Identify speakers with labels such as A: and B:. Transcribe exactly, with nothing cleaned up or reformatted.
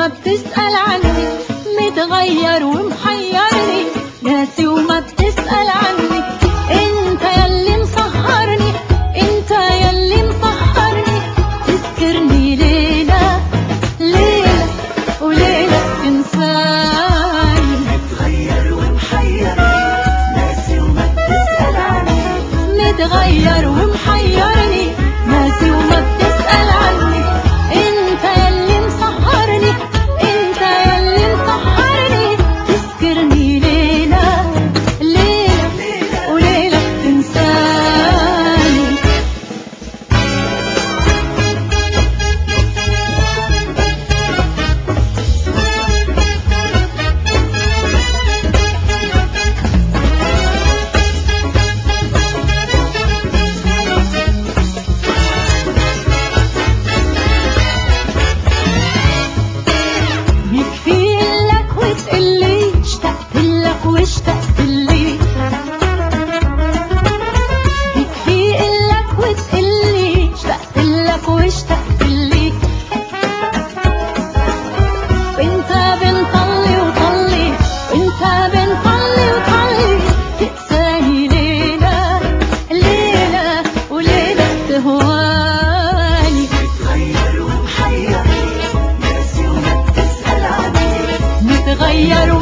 A: وما بتسأل عني، متغير ومحيرني، ناسي وما بتسأل عني. انت ياللي مسهرني، انت ياللي مسهرني، تذكرني ليلة ليلة وليلة تنساني.
B: متغير ومحيرني، ناسي وما بتسأل عني،
A: متغير ومحيرني، ناسي وما بتسأل عني. انت ياللي مسهرني، انت ياللي مسهرني، تذكرني ليلة ليلة وليلة تنساني. يكفيلك وتقلي اشتقتلك واشتقتلي، يكفيلك وتقلي اشتقتلك واشتقتلي. وانت بنطلي وطلي، وانت بنطلي وطلي، تقساني ليلة ليلة وليلة تهواني.
B: متغير ومحيرني، ناسي وما بتسأل عني،
A: متغير